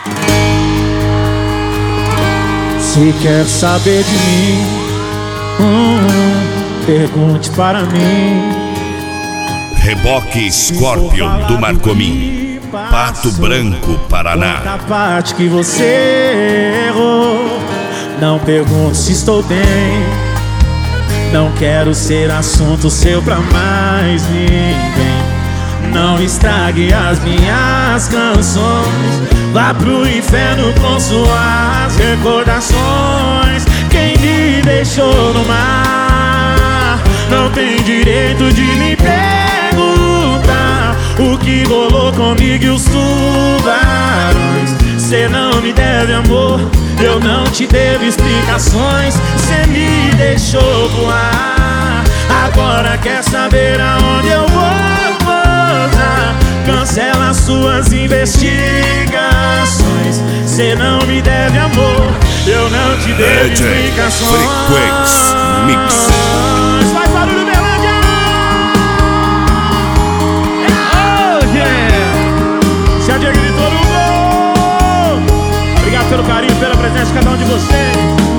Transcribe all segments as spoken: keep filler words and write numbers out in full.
Se quer saber de mim, hum, pergunte para mim. Reboque Scorpion do Marcomin, Pato Branco, Paraná. Da parte que você errou, não pergunte se estou bem. Não quero ser assunto seu pra mais ninguém. Não estrague as minhas canções. Vá pro inferno com suas recordações. Quem me deixou no mar não tem direito de me perguntar o que rolou comigo e os tubarões. Cê não me deve amor, eu não te devo explicações. Cê me deixou voar, agora quer saber aonde eu vou pousar. Cancela suas investigações. Cê não me deve amor, eu não te devo explicações. Frequência Mix. Faz barulho, Berlândia! Oh, yeah! Se a Diego gritou no gol. Obrigado pelo carinho, pela presença de cada um de vocês.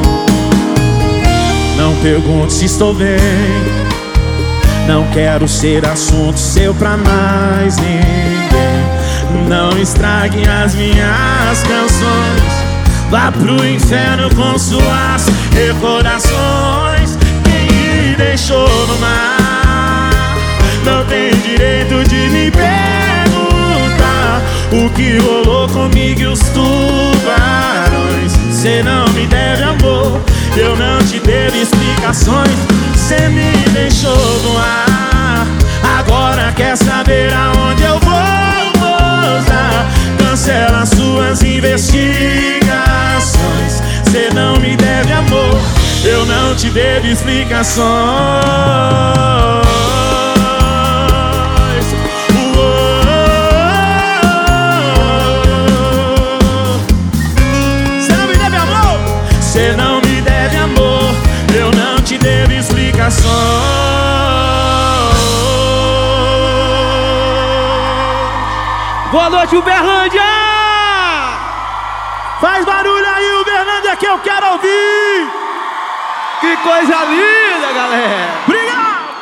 Não pergunte se estou bem. Não quero ser assunto seu pra mais ninguém. Não estrague as minhas canções. Vá pro inferno com suas recordações. Quem me deixou no mar não tem direito de me perguntar o que rolou comigo e os tubarões. Cê não me deve amor, eu não te devo explicações. Cê me deixou no ar, agora quer saber aonde eu vou pousar. Cancela suas investigações. Cê não me deve amor, eu não te devo explicações. Cê não me deve amor, cê não me deve amor, eu não te devo explicações. Boa noite, Uberlândia! Faz barulho aí, Uberlândia, que eu quero ouvir! Que coisa linda, galera! Obrigado!